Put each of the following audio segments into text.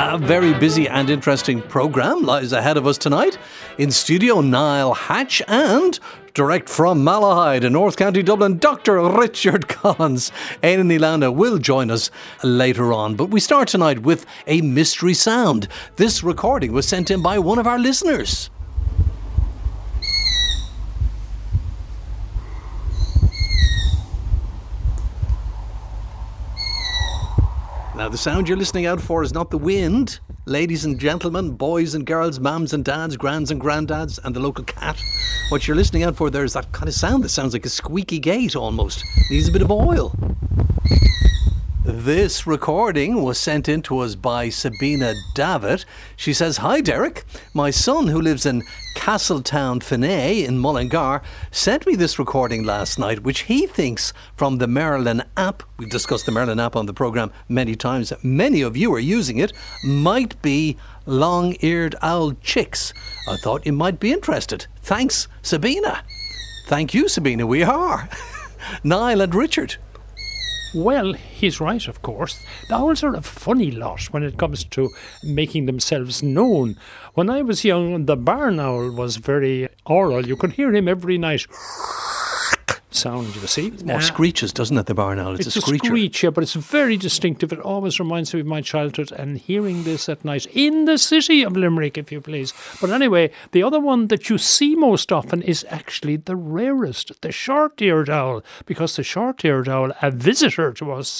A very busy and interesting programme lies ahead of us tonight. In studio, Niall Hatch, and direct from Malahide in North County Dublin, Dr. Richard Collins. Aidan Nilanda will join us later on. But we start tonight with a mystery sound. This recording was sent in by one of our listeners. Now, the sound you're listening out for is not the wind. Ladies and gentlemen, boys and girls, mums and dads, grands and granddads, and the local cat. What you're listening out for there is that kind of sound that sounds like a squeaky gate almost. Needs a bit of oil. This recording was sent in to us by Sabina Davitt. She says, "Hi Derek, my son who lives in Castletown Finney in Mullingar sent me this recording last night, which he thinks from the Merlin app," we've discussed the Merlin app on the programme many times, many of you are using it, "might be long-eared owl chicks. I thought you might be interested. Thanks, Sabina." Thank you, Sabina, we are. Niall and Richard. Well, he's right, of course. The owls are a funny lot when it comes to making themselves known. When I was young, the barn owl was very oral. You could hear him every night. Sound, you see. It more screeches, doesn't it, the barn owl? It's a screecher. Screech, yeah, but it's very distinctive. It always reminds me of my childhood and hearing this at night in the city of Limerick, if you please. But anyway, the other one that you see most often is actually the rarest, the short-eared owl, because the short-eared owl, a visitor to us,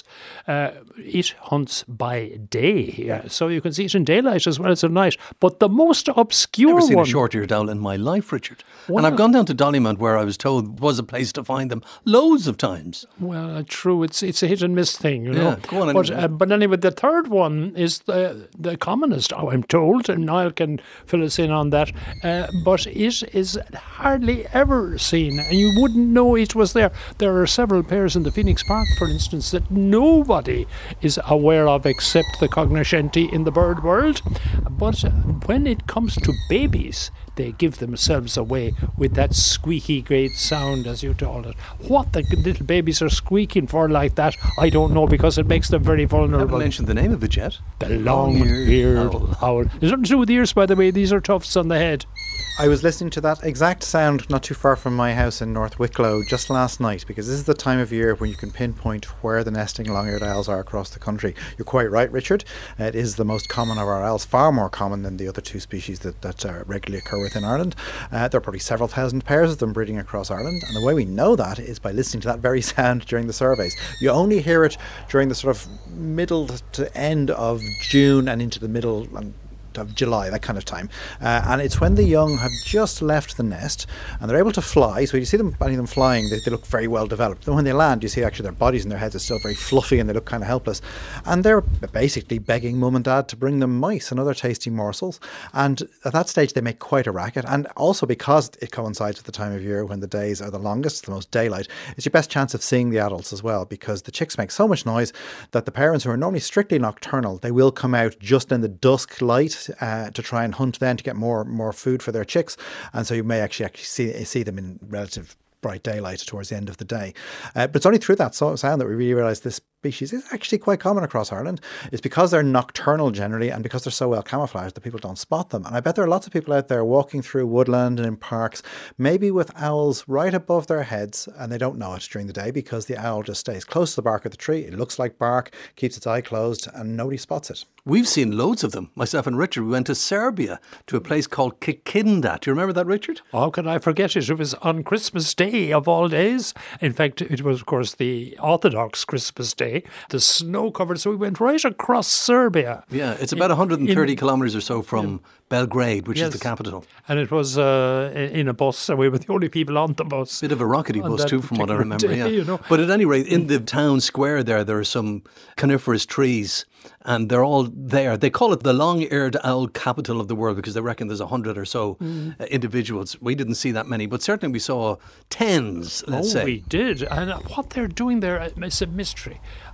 it hunts by day. Yeah. So you can see it in daylight as well as at night. But the most obscure one... I've never seen a short-eared owl in my life, Richard. Wow. And I've gone down to Dollymount where I was told was a place to find them loads of times. Well, true. It's a hit and miss thing, you know. Go on anyway. But anyway, the third one is the commonest, I'm told, and Niall can fill us in on that. But it is hardly ever seen, and you wouldn't know it was there. There are several pairs in the Phoenix Park, for instance, that nobody is aware of except the cognoscenti in the bird world. But when it comes to babies, they give themselves away with that squeaky great sound, as you told it. What the little babies are squeaking for like that, I don't know, because it makes them very vulnerable. I haven't mentioned the name of it yet. The long-eared owl. There's nothing to do with the ears, by the way. These are tufts on the head. I was listening to that exact sound not too far from my house in North Wicklow just last night, because this is the time of year when you can pinpoint where the nesting long-eared owls are across the country. You're quite right, Richard. It is the most common of our owls, far more common than the other two species that regularly occur within Ireland. There are probably several thousand pairs of them breeding across Ireland, and the way we know that is by listening to that very sound during the surveys. You only hear it during the sort of middle to end of June and into the middle of July, that kind of time, and it's when the young have just left the nest and they're able to fly. So you see them, any of them flying, they look very well developed. Then when they land, you see actually their bodies and their heads are still very fluffy and they look kind of helpless, and they're basically begging mum and dad to bring them mice and other tasty morsels. And at that stage they make quite a racket, and also because it coincides with the time of year when the days are the longest, the most daylight, it's your best chance of seeing the adults as well, because the chicks make so much noise that the parents, who are normally strictly nocturnal, they will come out just in the dusk light to try and hunt then to get more food for their chicks, and so you may actually see them in relative bright daylight towards the end of the day. But it's only through that sound that we really realise this species is actually quite common across Ireland. It's because they're nocturnal generally, and because they're so well camouflaged that people don't spot them. And I bet there are lots of people out there walking through woodland and in parks, maybe with owls right above their heads, and they don't know it during the day because the owl just stays close to the bark of the tree. It looks like bark, keeps its eye closed, and nobody spots it. We've seen loads of them. Myself and Richard, we went to Serbia to a place called Kikinda. Do you remember that, Richard? How can I forget it? It was on Christmas Day of all days. In fact, it was, of course, the Orthodox Christmas Day. The snow covered, so we went right across Serbia. Yeah, it's about 130 kilometres or so from Belgrade, which is the capital. And it was in a bus, and we were the only people on the bus. Bit of a rockety bus too, from what I remember. Day, you know. But at any rate, in the town square there are some coniferous trees, and they're all there. They call it the long-eared owl capital of the world because they reckon there's 100 or so individuals. We didn't see that many, but certainly we saw tens, let's say. We did. And what they're doing there is a mystery.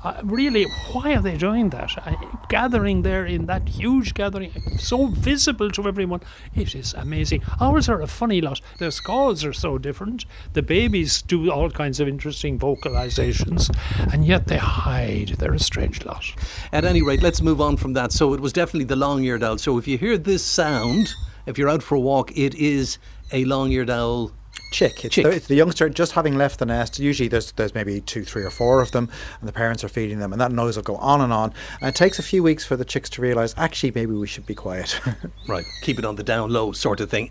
Really, why are they doing that? Gathering there in that huge gathering, so visible to everyone. It is amazing. Ours are a funny lot. Their calls are so different. The babies do all kinds of interesting vocalizations, and yet they hide. They're a strange lot. At any rate, let's move on from that. So it was definitely the long-eared owl. So if you hear this sound, if you're out for a walk, it is a long-eared owl chick. It's the youngster just having left the nest. Usually there's maybe 2, 3 or 4 of them, and the parents are feeding them, and that noise will go on. And it takes a few weeks for the chicks to realise, actually, maybe we should be quiet. Right, keep it on the down low sort of thing.